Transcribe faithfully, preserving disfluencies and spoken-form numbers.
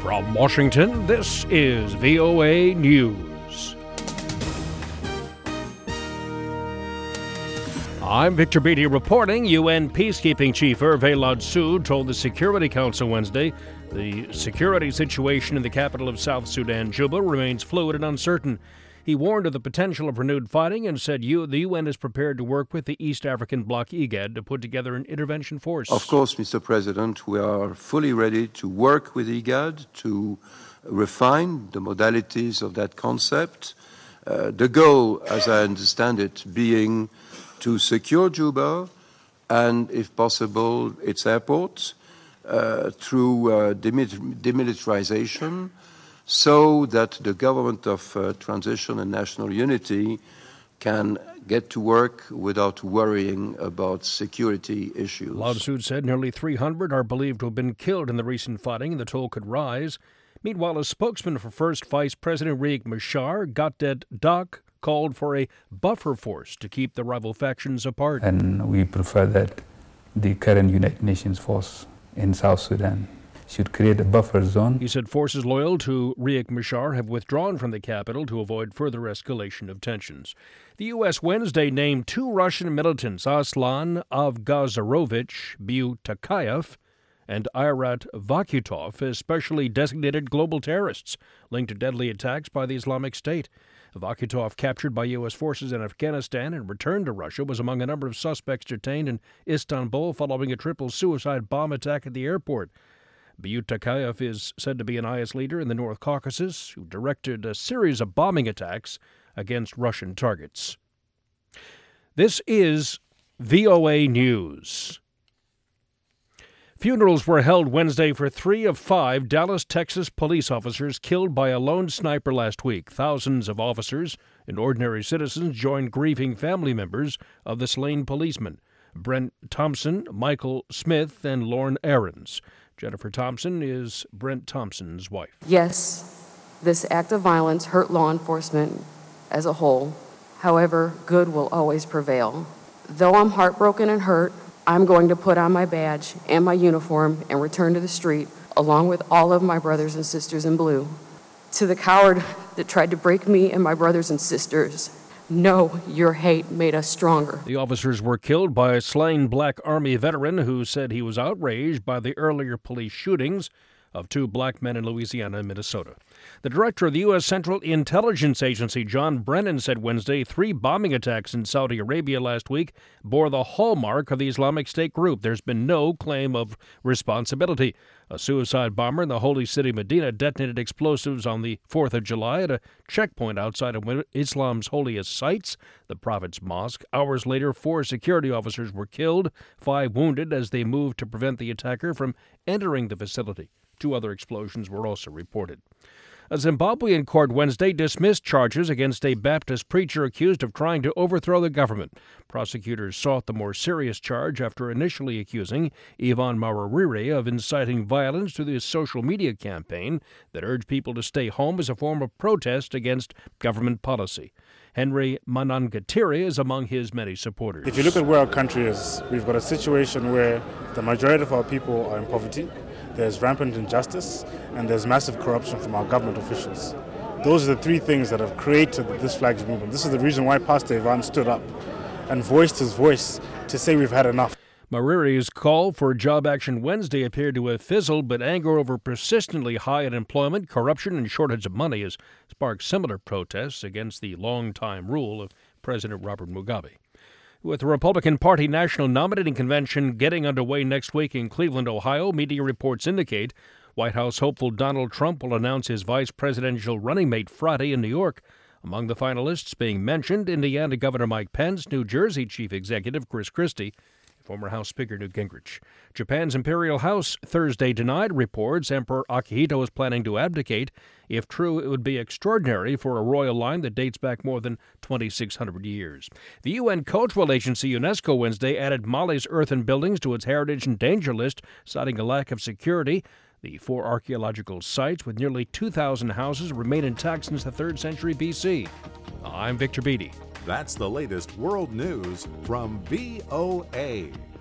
From Washington, this is V O A News. I'm Victor Beatty reporting. U N Peacekeeping Chief Hervé Ladsous told the Security Council Wednesday the security situation in the capital of South Sudan, Juba, remains fluid and uncertain. He warned of the potential of renewed fighting and said U- the U N is prepared to work with the East African bloc IGAD to put together an intervention force. Of course, Mister President, we are fully ready to work with IGAD to refine the modalities of that concept. Uh, the goal, as I understand it, being to secure Juba and, if possible, its airport uh, through uh, demil- demilitarization, so that the government of uh, transition and national unity can get to work without worrying about security issues. Ladsous said nearly three hundred are believed to have been killed in the recent fighting, and the toll could rise. Meanwhile, a spokesman for First Vice President Riek Machar, Gadet Dak, called for a buffer force to keep the rival factions apart. And we prefer that the current United Nations force in South Sudan should create a buffer zone. He said forces loyal to Riek Machar have withdrawn from the capital to avoid further escalation of tensions. The U S Wednesday named two Russian militants, Aslan Avgazarovich Byutakayev and Ayrat Vakutov, as specially designated global terrorists linked to deadly attacks by the Islamic State. Vakutov, captured by U S forces in Afghanistan and returned to Russia, was among a number of suspects detained in Istanbul following a triple suicide bomb attack at the airport. Byutakayev is said to be an I S leader in the North Caucasus who directed a series of bombing attacks against Russian targets. This is V O A News. Funerals were held Wednesday for three of five Dallas, Texas police officers killed by a lone sniper last week. Thousands of officers and ordinary citizens joined grieving family members of the slain policemen, Brent Thompson, Michael Smith, and Lorne Aarons. Jennifer Thompson is Brent Thompson's wife. Yes, this act of violence hurt law enforcement as a whole. However, good will always prevail. Though I'm heartbroken and hurt, I'm going to put on my badge and my uniform and return to the street along with all of my brothers and sisters in blue. To the coward that tried to break me and my brothers and sisters, no, your hate made us stronger. The officers were killed by a slain Black Army veteran who said he was outraged by the earlier police shootings of two black men in Louisiana and Minnesota. The director of the U S Central Intelligence Agency, John Brennan, said Wednesday three bombing attacks in Saudi Arabia last week bore the hallmark of the Islamic State group. There's been no claim of responsibility. A suicide bomber in the holy city Medina detonated explosives on the fourth of July at a checkpoint outside of Islam's holiest sites, the Prophet's Mosque. Hours later, four security officers were killed, five wounded as they moved to prevent the attacker from entering the facility. Two other explosions were also reported. A Zimbabwean court Wednesday dismissed charges against a Baptist preacher accused of trying to overthrow the government. Prosecutors sought the more serious charge after initially accusing Ivan Mararire of inciting violence through the social media campaign that urged people to stay home as a form of protest against government policy. Henry Manangatiri is among his many supporters. If you look at where our country is, we've got a situation where the majority of our people are in poverty. There's rampant injustice, and there's massive corruption from our government officials. Those are the three things that have created this flags movement. This is the reason why Pastor Ivan stood up and voiced his voice to say we've had enough. Mariri's call for Job Action Wednesday appeared to have fizzled, but anger over persistently high unemployment, corruption, and shortage of money has sparked similar protests against the long-time rule of President Robert Mugabe. With the Republican Party National Nominating Convention getting underway next week in Cleveland, Ohio, media reports indicate White House hopeful Donald Trump will announce his vice presidential running mate Friday in New York. Among the finalists being mentioned, Indiana Governor Mike Pence, New Jersey Chief Executive Chris Christie, former House Speaker Newt Gingrich. Japan's Imperial House Thursday denied reports Emperor Akihito is planning to abdicate. If true, it would be extraordinary for a royal line that dates back more than twenty-six hundred years. The U N Cultural Agency UNESCO Wednesday added Mali's earthen buildings to its heritage and danger list, citing a lack of security. The four archaeological sites with nearly two thousand houses remain intact since the third century B C. I'm Victor Beatty. That's the latest world news from V O A.